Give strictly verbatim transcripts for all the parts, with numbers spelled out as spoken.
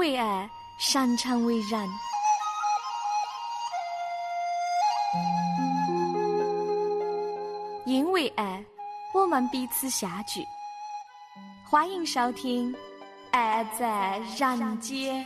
为爱，擅长为人。因为爱，我们彼此相聚。欢迎收听《爱在人间》。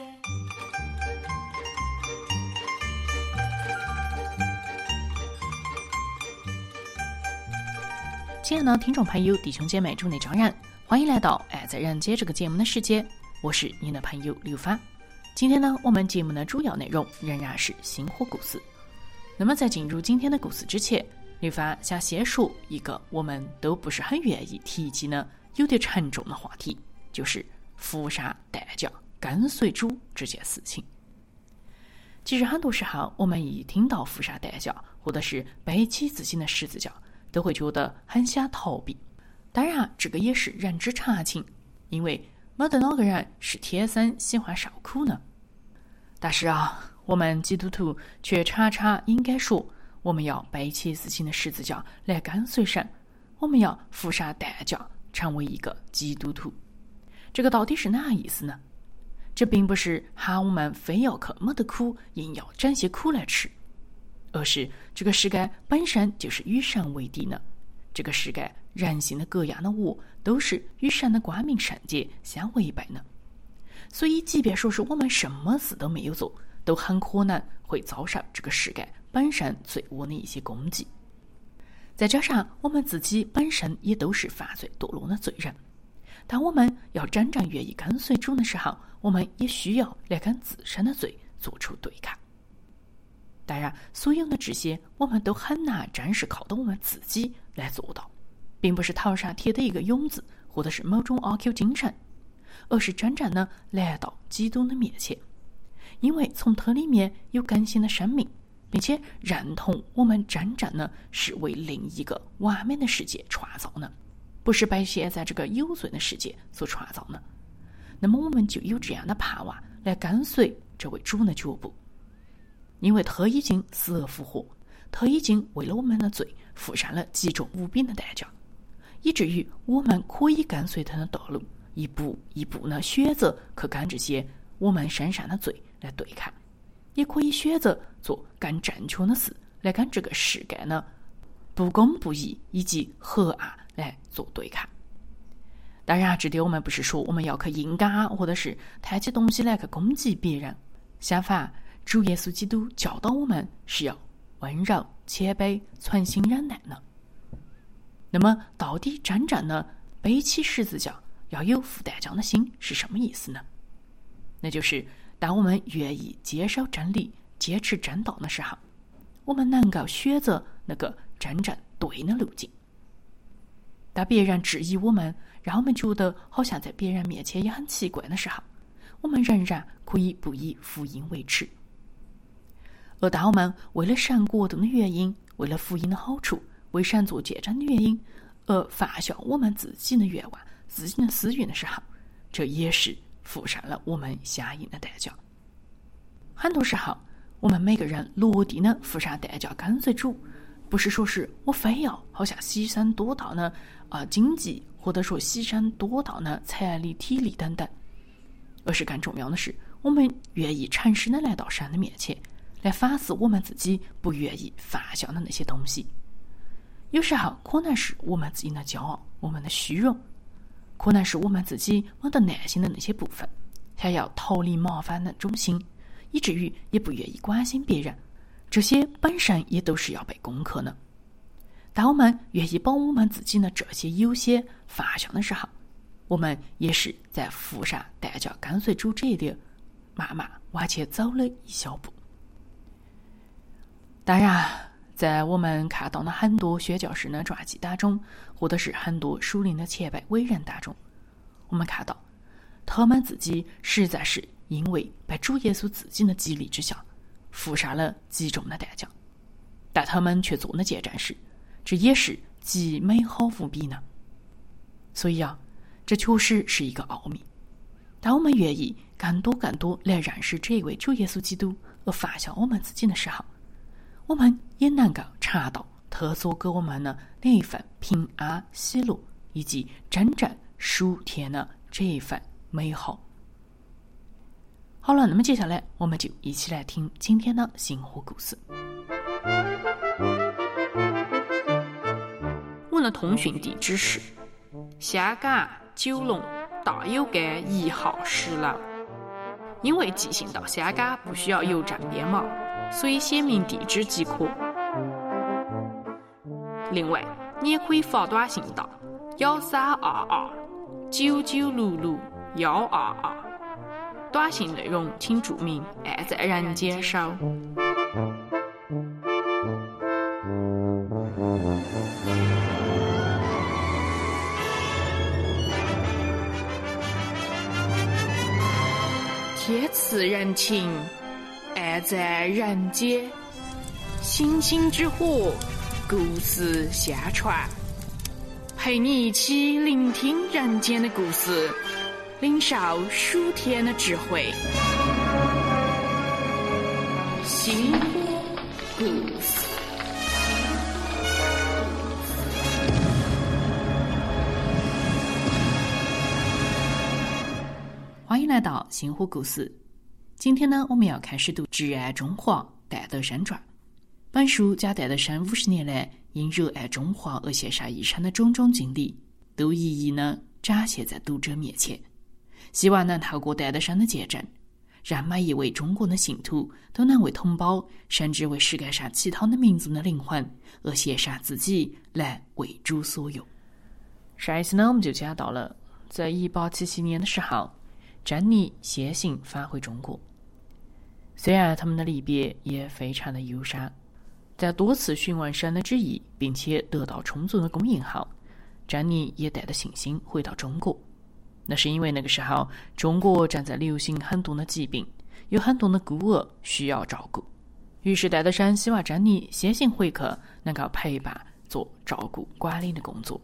亲爱的听众朋友、弟兄姐妹、主内张然，欢迎来到《爱在人间》这个节目的时间，我是你的朋友刘芳。今天呢，我们节目的主要内容仍然是星火故事。那么在进入今天的故事之前，刘芳想先说一个我们都不是很愿意提及呢，有点沉重的话题，就是付上代价跟随主这件事情。其实很多时候，我们一听到付上代价，或者是背起自己的十字架，都会觉得很想逃避。当然这个也是人之常情，因为没得哪个人是天生喜欢受苦呢。但是啊，我们基督徒却常常应该说，我们要背起自己的十字架来跟随神，我们要付上代价成为一个基督徒。这个到底是哪意思呢？这并不是喊我们非要去没得苦硬要沾些苦来吃，而是这个世界本身就是与神为敌呢。这个世界人性的各样的恶都是与神的光明圣洁相违背呢。所以即便说是我们什么事都没有做，都很可能会遭受这个世界本身罪恶的一些攻击。再加上我们自己本身也都是犯罪堕落的罪人，当我们要真正愿意跟随主的时候，我们也需要来跟自身的罪做出对抗。当然所有的这些我们都很难真是靠着我们自己来做到，并不是头上贴的一个勇字，或者是某种阿 Q 精神，而是真正的来到基督的面前，因为从他里面有更新的生命，并且认同我们真正的是为另一个完美的世界创造呢，不是被现在这个有罪的世界所创造呢。那么我们就有这样的盼望来跟随这位主的脚步，因为他已经死而复活，他已经为了我们的罪付上了极重无比的代价，以至于我们可以跟随他的道路，一步一步呢选择去跟这些我们身上的罪来对抗，也可以选择做更正确的事来跟这个世界呢不公不义以及黑暗来做对抗。当然这点我们不是说我们要去硬刚，或者是抬起东西来去攻击别人，相反主耶稣基督教导我们是要温柔谦卑存心忍耐呢。那么到底真正的背起十字架要有付代价的心是什么意思呢？那就是当我们愿意接受真理坚持真道的时候，我们能够选择那个真正对的路径。当别人质疑我们，让我们觉得好像在别人面前也很奇怪的时候，我们仍然可以不以福音为耻。而当我们为了神国度的原因，为了福音的好处，为神做见证的原因，而放下我们自己的愿望自己的私欲的时候，这也是付上了我们相应的代价。很多时候我们每个人落地呢付上代价跟随主，不是说是我非要好像牺牲多到呢啊、呃、经济，或者说牺牲多到呢财力体力等等，而是更重要的是我们愿意诚实的来到神的面前，来反思我们自己不愿意放下的那些东西。有时候可能是我们自己的骄傲，我们的虚荣，可能是我们自己没得耐心的那些部分，想要逃离麻烦的中心，以至于也不愿意关心别人，这些本身也都是要被攻克的。当我们愿意把我们自己的这些优先放下的时候，我们也是在付上代价跟随主这一点慢慢往前走了一小步。当然在我们看到的很多宣教士的传记当中，或者是很多属灵的前辈伟人当中，我们看到他们自己实在是因为被主耶稣自己的激励之下付上了极重的代价，但他们却做了见证时，这也是极美好无比呢。所以啊，这确实是一个奥秘。当我们愿意更多更多来认识这位主耶稣基督，而放下我们自己的时候，我们也能够尝到他所给我们的那一份平安喜乐，以及真正属天的这一份美好。 好了，那么接下来我们就一起来听今天的星火故事。我的通讯地址是香港九龙大有街一号十楼。因为寄信到香港不需要邮站编码，所以写明地址即可。另外，你也可以发短信到幺三二二九九六六幺二二，短信内容请注明“爱在人间收”。天赐人情，爱在人间，星星之火，故事相传，陪你一起聆听人间的故事，领受属天的智慧。星火故事。欢迎来到星火故事。今天呢，我们要开始读《挚爱中华戴德山传》。本书将戴德山五十年来因热爱中华而献上一生的种种经历，都一一呢展现在读者面前。希望能透过戴德山的见证，让每一位中国的信徒都能为同胞，甚至为世界上其他的民族的灵魂而献上自己，来为主所用。上一次呢，我们就讲到了，在一八七七年的时候，珍妮先行返回中国。虽然他们的离别也非常的忧伤，在多次询问神的旨意并且得到充足的供应后，珍妮也带着信心回到中国。那是因为那个时候中国正在流行很多的疾病，有很多的孤儿需要照顾，于是戴德山希望珍妮先行回去，能够陪伴做照顾管理的工作。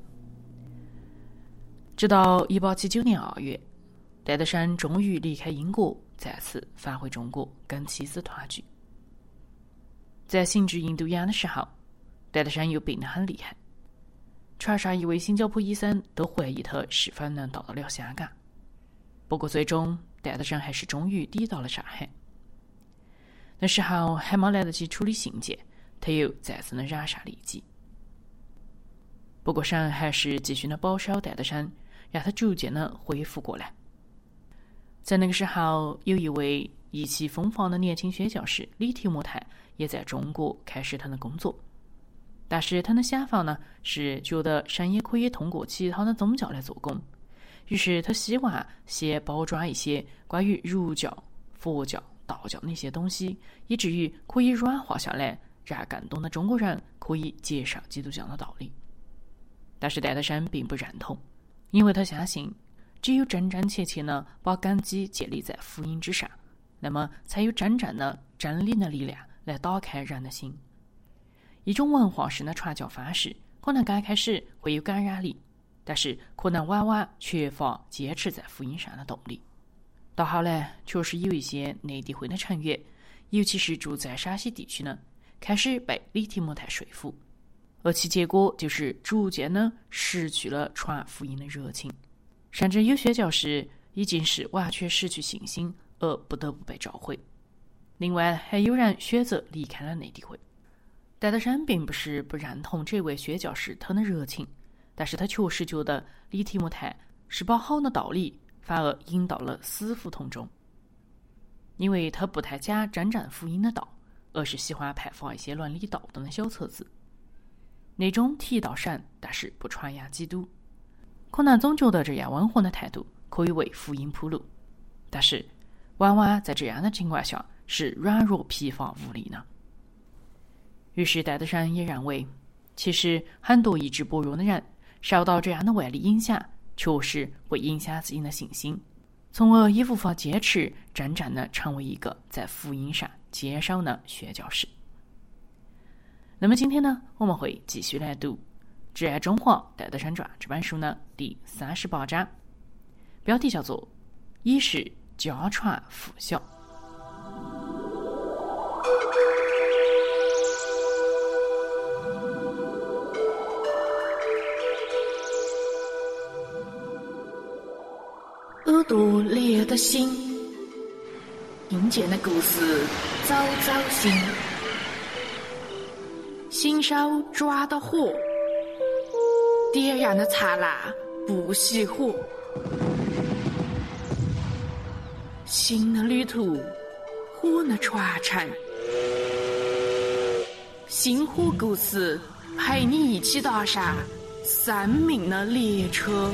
直到一八七九年二月，戴德山终于离开英国，再次返回中国跟妻子团聚。在行至印度洋的时候，戴德山又病得很厉害，船上一位新加坡医生都怀疑他是否能到得了香港。不过最终戴德山还是终于抵到了上海。那时候还没来得及处理信件，他又再次的染上痢疾。不过神还是继续的保守戴德山，让他逐渐的恢复过来。在那个时候，有一位意气风发的年轻宣教士李提摩太也在中国开始他的工作。但是他的想法呢，是觉得神也可以通过其他的宗教来做工，于是他希望先包装一些关于儒教、佛教、道教那些东西，以至于可以软化下来，让更多的中国人可以接受基督教的道理。但是戴德山并不认同，因为他相信只有真真切切呢把根基建立在福音之上，那么才有真正的真理的力量来打开人的心。一种文化式的传教方式可能刚开始会有感染力，但是可能往往缺乏坚持在福音上的动力。到后来确实有一些内地会的成员，尤其是住在陕西地区呢，开始被李提摩太说服，而其结果就是逐渐呢失去了传福音的热情，甚至有宣教士已经是完全失去信心而不得不被召回。另外还有人选择离开了内地会。戴德山并不是不认同这位宣教士他的热情，但是他确实觉得李提摩太是把好的道理反而引到了死胡同中，因为他不太讲真正福音的道，而是喜欢派发一些伦理道德的小册子，那种提到神但是不传扬基督。可能总觉得这样温和的态度可以为福音铺路，但是往往在这样的情况下是软弱疲乏无力呢。于是戴德山也认为，其实很多意志薄弱的人受到这样的外力影响，确实会影响自己的信心，从而也无法坚持真正的成为一个在福音上坚守的宣教士。那么今天呢，我们会继续来读《挚爱中华戴德山传》这本书呢第三十八章，标题叫做以是家传父孝。耳朵裂的心， 阴间的故事早早新，新手抓到火，点燃的茶蜡不熄火。新的旅途，火的传承，星火故事陪你一起踏上生命的列车。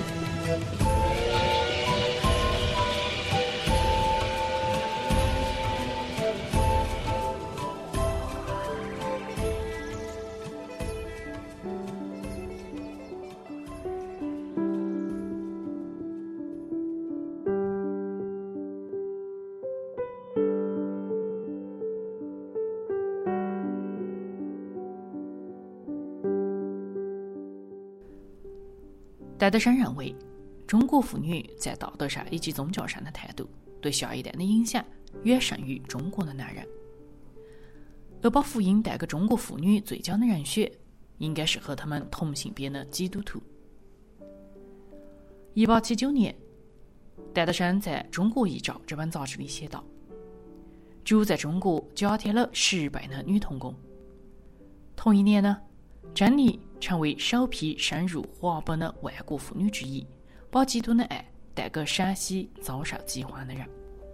戴德生认为，中国妇女在道德上以及宗教上的态度对下一代的影响远胜于中国的男人。而把福音带给中国妇女最佳的人选，应该是和他们同性别的基督徒。一八七九年，戴德生在《中国遗照》这本杂志里写道：主在中国加添了十倍的女童工。同一年呢，珍妮成为首批深入华本的外国妇女之一，把基督的爱带给陕西遭受饥荒的人。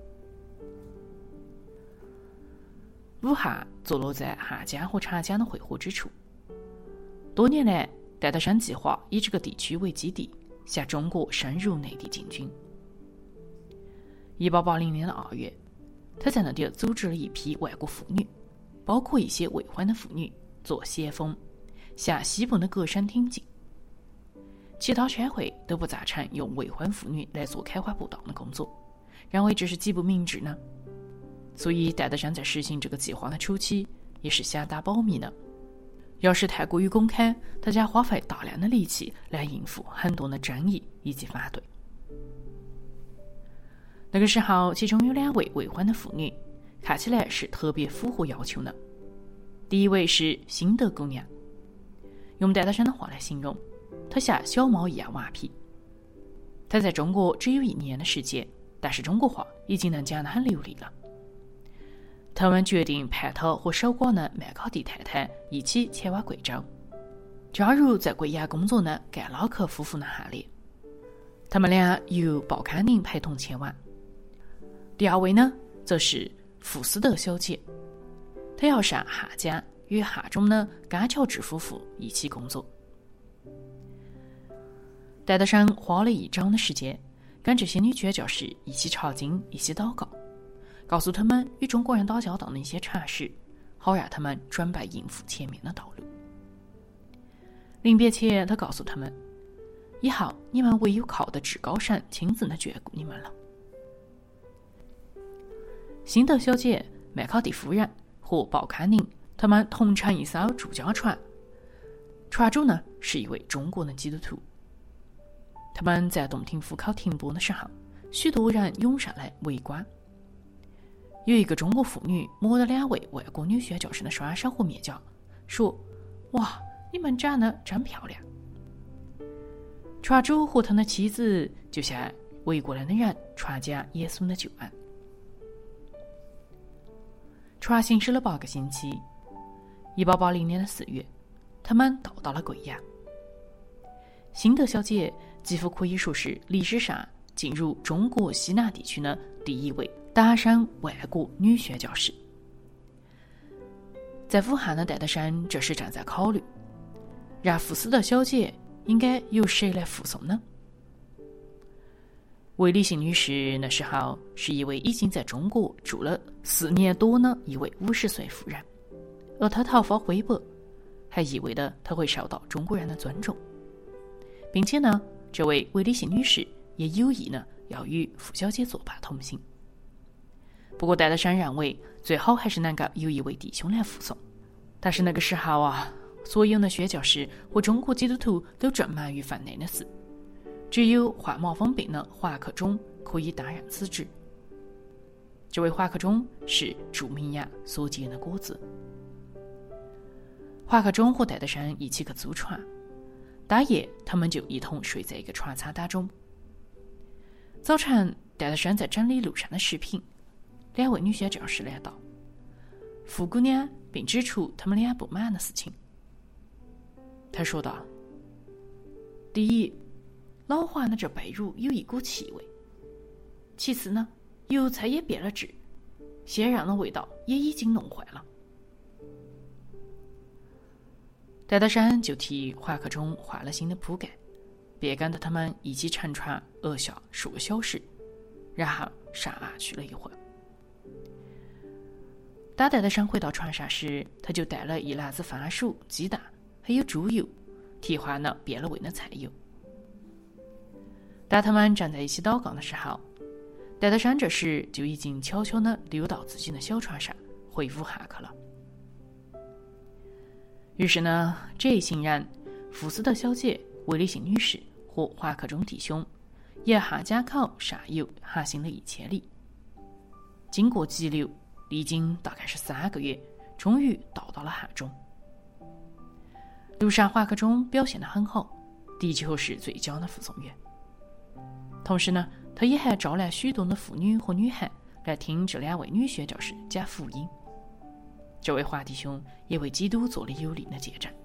武汉坐落在汉江和长江的汇合之处，多年来，戴德生计划以这个地区为基地，向中国深入内地进军。一八八零年的二月，他在那里组织了一批外国妇女，包括一些未婚的妇女，做先锋，向西部的各省挺进。其他商会都不赞成用未婚妇女来做开花布道的工作，认为这是极不明智呢。所以戴德生在实行这个计划的初期也是相当保密的。要是太过于公开，他将花费大量的力气来应付很多的争议以及反对。那个时候，其中有两位未婚的妇女，看起来是特别符合要求的。第一位是辛德姑娘，用戴德生的话来形容，她像小猫一样顽皮。她在中国只有一年的时间，但是中国话已经能讲得很流利了。他们决定派她和守寡的麦卡蒂太太一起前往贵州，加入在贵阳工作的盖拉克夫妇的行列。他们俩由鲍康宁陪同前往。第二位呢，则是福斯德小姐，她要上汉江与汉中的甘乔治夫妇一起工作。戴德生花了一周的时间，跟这些女宣教士一起查经，一起祷告，告诉他们与中国人打交道的一些常识，好让他们准备应付前面的道路。临别前，他告诉他们，以后你们唯有靠的至高神亲自的眷顾你们了。辛德小姐、麦卡蒂夫人和鲍康宁他们同乘一艘住家船，船主呢是一位中国的基督徒。他们在洞庭湖口停泊的时候，许多人涌上来围观。有一个中国妇女摸了两位外国女宣教士的双手和面颊，说：哇，你们长得真漂亮。船主和他的妻子就向围过来的人传讲耶稣的救恩。船行驶了八个星期，一八八零年的四月，他们到达了贵阳。辛德小姐几乎可以说是历史上进入中国西南地区的第一位单身外国女宣教士。在武汉的戴德生这时正在考虑，让福斯德小姐应该由谁来护送呢？韦礼信女士那时候是一位已经在中国住了四年多的一位五十岁妇人，而她桃花灰白，还意味着她会受到中国人的尊重，并且呢，这位韦礼信女士也有意呢要与傅小姐作伴同行。不过戴德生认为最好还是能够有一位弟兄来护送，但是那个时候啊，所有的宣教士和中国基督徒都正忙于分内的事，只有患麻风病的华克忠可以担任此职。这位华克忠是著名呀所结的果子。华克忠和戴德生一起去租船，当夜他们就一同睡在一个船舱当中。早晨戴德生在整理路上的食品， 两位女宣教士来到，傅姑娘并指出他们俩不满的事情。她说道：第一，老华的这被褥有一股气味；其次呢，油菜也变了质，鲜让的味道也已经弄坏了。戴德山就替华克中换了新的铺盖，便赶着他们一起乘船鹅笑数个小时，然后上岸去了一会儿。当戴德山回到船上时，他就带了一篮子番薯、鸡蛋还有猪油，替换了变了味的菜油。当他们站在一起祷告的时候，戴德山这时就已经悄悄地溜到自己的小船上回武汉去了。于是呢，这一行人，福斯德小姐、韦礼信女士和华克中弟兄，沿汉家口上游航行了一千里，经过急流，历经大概是三个月，终于到达了汉中。路上华克中表现得很好，的确是最佳的护送员。同时呢，他也还招来许多的妇女和女孩来听这两位女宣教士讲福音。这位华弟兄也为基督做了有力的见证。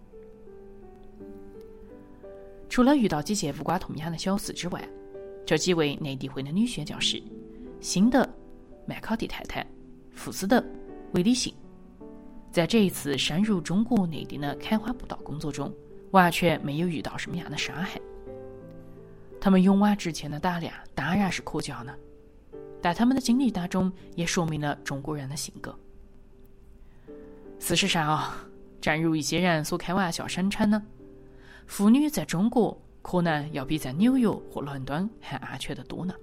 除了遇到几件无关痛痒的小事之外，这几位内地会的女宣教士，辛德、麦考蒂太太、福斯德、韦礼信，在这一次深入中国内地的开花布道工作中，完全没有遇到什么样的伤害。他们勇往直前的胆量当然是可嘉的，但他们的经历当中也说明了中国人的性格。事实上啊，正如一些人所开玩笑声称呢，妇女在中国可能要比在纽约或伦敦还安全得多呢。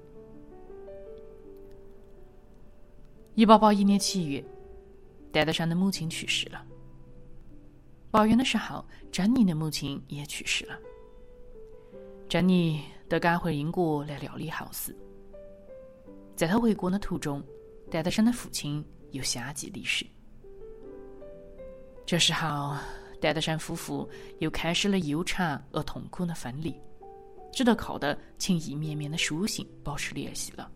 一八八一年七月，戴德山的母亲去世了。八月的时候，珍妮的母亲也去世了。珍妮得赶回英国来料理后事。在他回国的途中，戴德山的父亲又相继离世。这时候，戴德山夫妇又开始了悠长而痛苦的分离，只得靠着情意绵绵的书信保持联系了。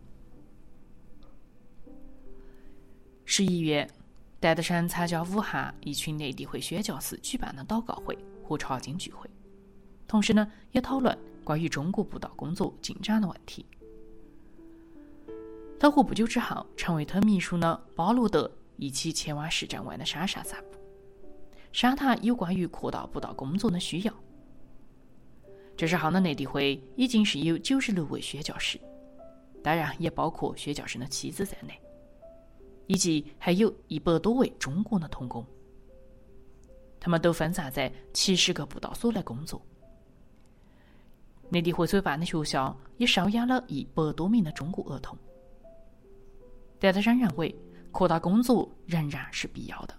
十一月，戴德山参加武汉一群内地会宣教士举办的祷告会和查经聚会，同时呢，也讨论关于中国布道工作进展的问题。他和不久之后成为他秘书的巴罗德一起前往市镇外的山上散步，商谈有关于扩大布道工作的需要。这时候的内地会已经是有九十六位宣教士，当然也包括宣教士的妻子在内，以及还有一百多位中国的同工。他们都分散在七十个布道所来工作。内地会所办的学校也收养了一百多名的中国儿童。戴德山认为，扩大工作仍然是必要的。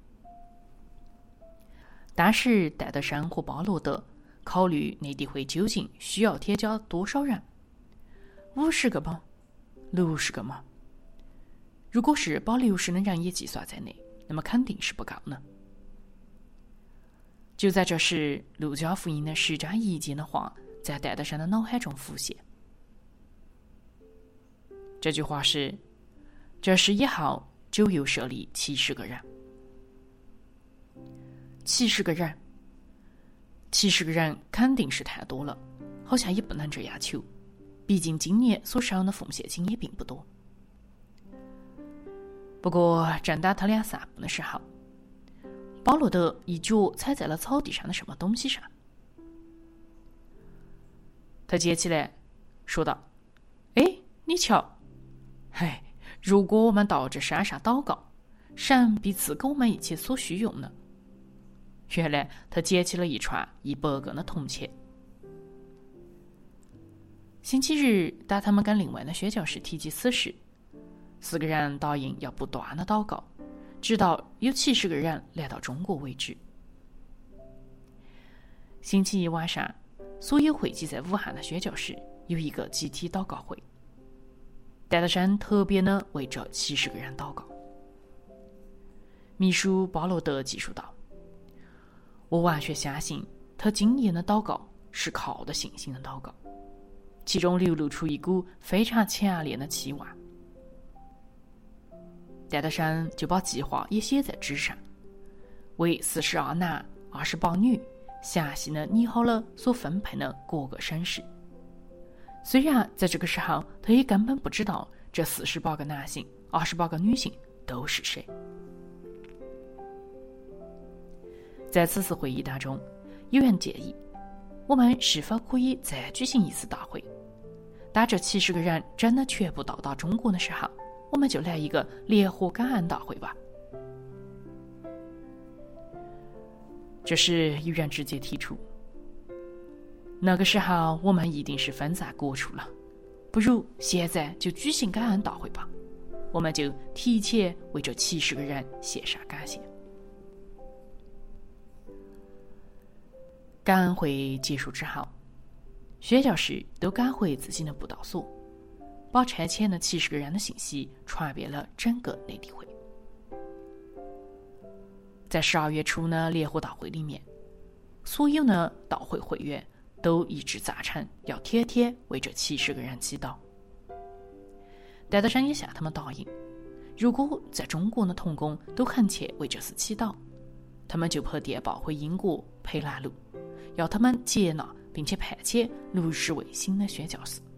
当时戴德山和巴罗德考虑内地会究竟需要添加多少人，五十个吗？六十个吗？如果是把六十的人也计算在内，那么肯定是不够呢。就在这时，路加福音的十章一节的话在戴德山的脑海中浮现。这句话是：这事以后就又设立七十个人。七十个人，七十个人肯定是太多了，好像也不能这样求，毕竟今年所收的奉献金也并不多。不过正当他俩散步的时候，巴罗德一脚踩在了草地上的什么东西上，他捡起来说道：哎，你瞧，嘿，如果我们到这山上祷告，神必赐给我们一切所需用的。原来他捡起了一串一百个的铜钱。星期日，当他们跟另外的宣教士提及此事，四个人答应要不断的祷告，直到有七十个人来到中国为止。星期一晚上，所有汇集在武汉的宣教士有一个集体祷告会。戴德山特别的为这七十个人祷告。秘书巴罗德记述道：我完全相信他今年的祷告是靠的信心的祷告，其中流露出一股非常强烈的期望。 戴德山就把计划也写在纸上，为四十二男二十八女详细的拟好了所分配的各个省市。虽然在这个时候他也根本不知道这四十八个男性二十八个女性都是谁。在此次会议当中，有人建议我们是否可以再举行一次大会，当这七十个人真的全部到达中国的时候，我们就来一个联合感恩大会吧。这时有人直接提出，那个时候我们一定是分在各处了，不如现在就举行感恩大会吧，我们就提前为这七十个人献上感谢。感恩会结束之后，宣教士都赶回自己的布道所，把差遣的七十个人的信息传遍了整个内地会。在十二月初的联合大会里面，所有的道会会员都一致赞成要天天为这七十个人祈祷。戴德生也向他们答应，如果在中国的同工都恳切为这事祈祷，他们就派电报回英国培兰路，要他们接纳并且派遣六十位新的宣教士。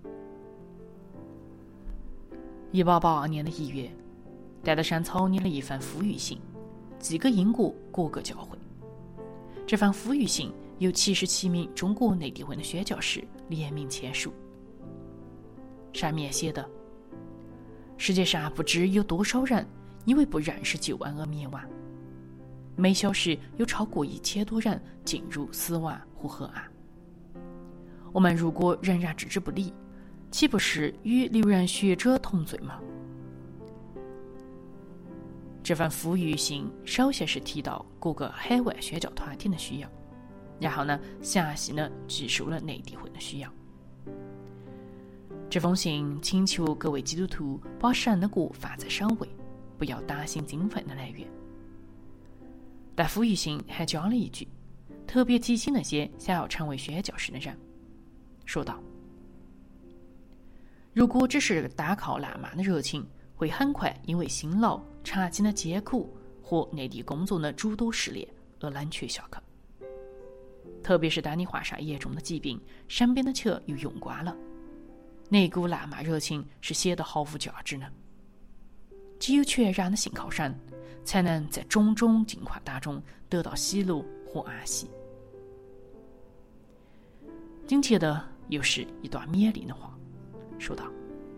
一八八二年的一月，戴德生草拟了一份呼吁信，寄给英国各个教会。这份呼吁信由七十七名中国内地会的宣教士联名签署，上面写的：世界上不知有多少人因为不认识救恩而灭亡，每小时有超过一千多人进入死亡和黑暗。我们如果仍然置之不理，岂不是与流人血者同罪吗？这份呼吁信首先是提到各个海外宣教团体的需要，然后呢，详细的记述了内地会的需要。这封信请求各位基督徒把神的国放在首位，不要担心经费的来源。但呼吁信还加了一句，特别提醒那些想要成为宣教士的人，说道：如果只是单靠浪漫的热情，会很快因为辛劳、长期的艰苦和内地工作的诸多试炼而冷却下去。特别是当你患上严重的疾病，身边的钱又用光了，那股浪漫热情是显得毫无价值呢。只有全然的信靠神，才能在种种境况当中得到喜乐和安息。紧接着又是一段勉励的话，说道：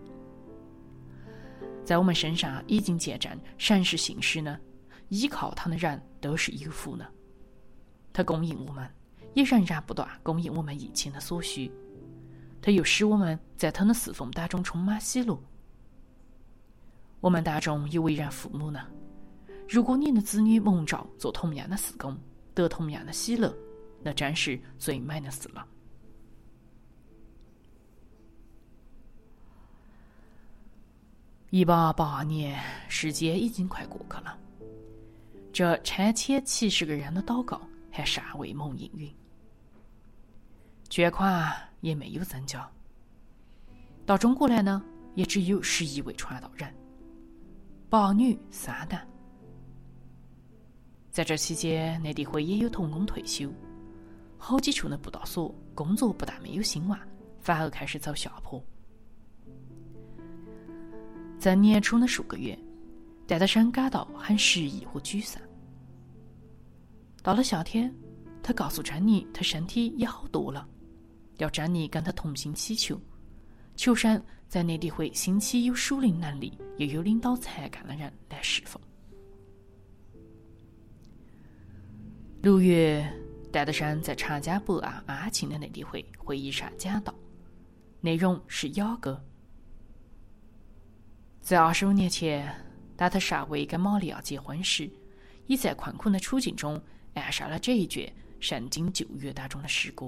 在我们身上已经见证神是信实呢，依靠他的人都是有福呢。他供应我们，也仍然不断供应我们一切的所需，他又使我们在他的侍奉当中充满喜乐。我们当中有为人父母呢，如果你的子女蒙召做同样的事工，得同样的喜乐，那真是最美的事了。一八八二年，时间已经快过去了，这差遣七十个人的祷告还尚未蒙应允，捐款也没有增加。到中国来呢，也只有十一位传道人，八女三男。在这期间，内地会也有同工退休，好几处的布道所工作不但没有兴旺，反而开始走下坡。在年初的数个月，戴德生感到很失意和沮丧。到了夏天，他告诉珍妮他身体也好多了，要珍妮跟他同心祈求，求神在内地会兴起有属灵能力又有领导才干的人来侍奉。六月，戴德生在长江北岸安庆的内地会会议上讲道，内容是雅歌。在二十五年前，当他尚未跟玛利亚结婚时，已在困苦的处境中爱上了这一卷圣经旧约当中的诗歌。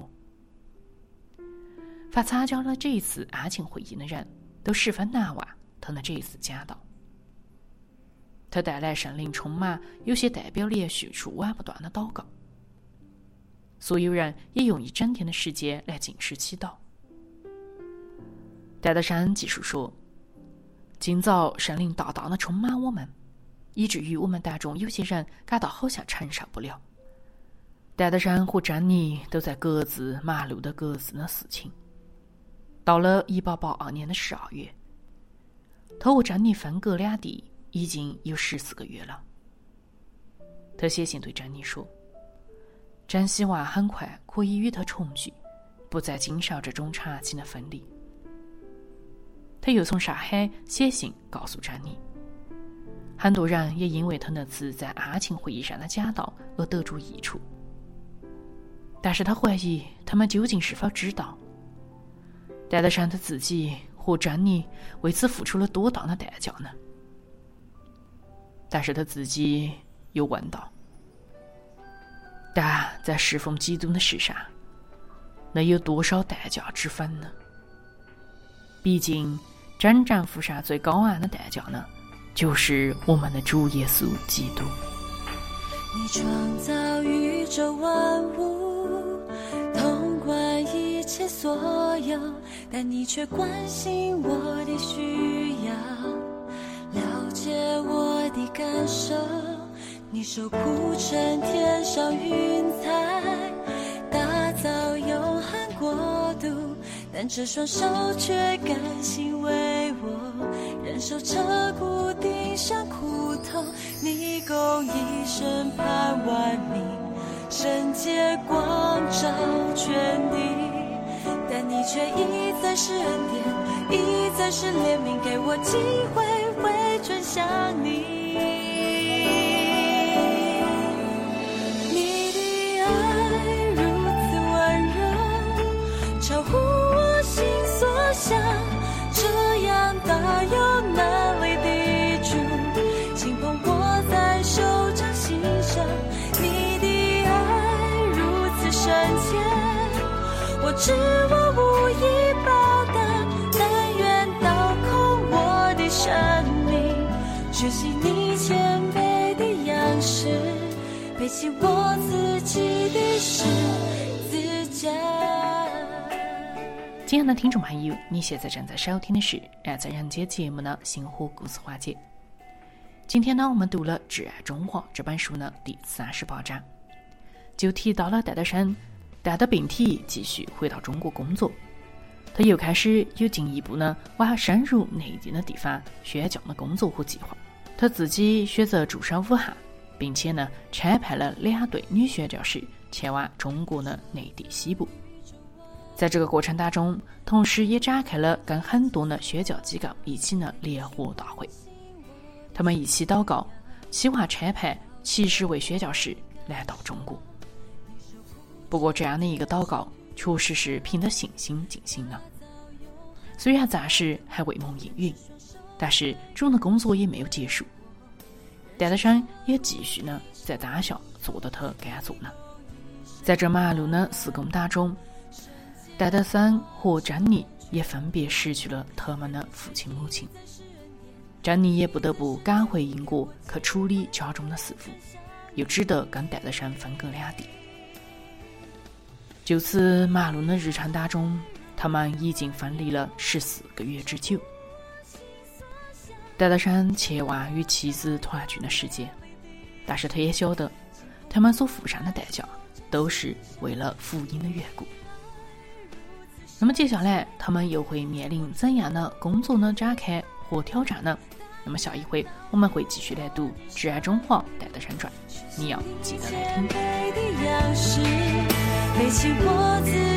凡参加了这一次安庆会议的人都十分难忘他的这一次讲道。他带来圣灵充满，有些代表连续数晚不断的祷告。所有人也用一整天的时间来禁食祈祷。戴德生记述说， 今早神灵大大的充满我们，以至于我们当中有些人感到好像承受不了。戴德生和珍妮都在各自忙碌的各自的事情。到了一八八二年的十二月，他和珍妮分隔两地已经有十四个月了。他写信对珍妮说，真希望很快可以与他重聚，不再经受这种长期的分离。他又从上海写信告诉珍妮，很多人也因为他那次在爱情会议上的讲道而得着益处，但是他怀疑他们究竟是否知道戴德生他自己和珍妮为此付出了多大的代价呢？但是他自己又问道，但在侍奉基督的事上，那有多少代价之分呢？毕竟真正付上最高昂的代价呢，就是我们的主耶稣基督。 你创造宇宙万物，统管一切所有，但你却关心我的需要，了解我的感受。你手铺成天上云彩，打造永恒国度，但这双手却甘心为我忍受彻骨钉上苦痛。你共一生盼万民，圣洁光照全地，但你却一再是恩典，一再是怜悯，给我机会回转向你。你的爱如此温柔，超乎我心所想，这样大有难为的主，轻捧我在手掌心上。你的爱如此深切，我知我无以报答，但愿倒空我的生命，学习你谦卑的样式，背起我自己的十字架。 亲爱的听众朋友，你现在正在收听的是《爱在人间》节目的星火故事环节。今天呢，我们读了《挚爱中华》这本书呢第三十八章，就提到了戴德生带着病体继续回到中国工作，他又开始有进一步呢往深入内地的地方宣教的工作和计划。他自己选择驻守武汉，并且呢差派了两队女宣教士前往中国的内地西部。在这个过程当中，同时也展开了跟很多的宣教机构一起的联合大会，他们一起祷告，希望差派七十位宣教士来到中国。不过这样的一个祷告确实是凭着信心进行的，虽然暂时还未蒙应允，但是主的工作也没有结束。戴德生也继续呢在当下做的他该做的。在这忙碌的事工当中，戴德生和珍妮也分别失去了他们的父亲母亲，珍妮也不得不赶回英国去处理家中的事务，又只得跟戴德生分隔两地。就此忙碌的日常当中，他们已经分离了十四个月之久。戴德生期望与妻子团聚的时间，但是他也晓得他们所付上的代价都是为了福音的缘故。那么接下来他们又会面临怎样的工作的展开和挑战呢？那么下一回我们会继续来读《挚爱中华戴德生传》，你要记得来听。 背起我自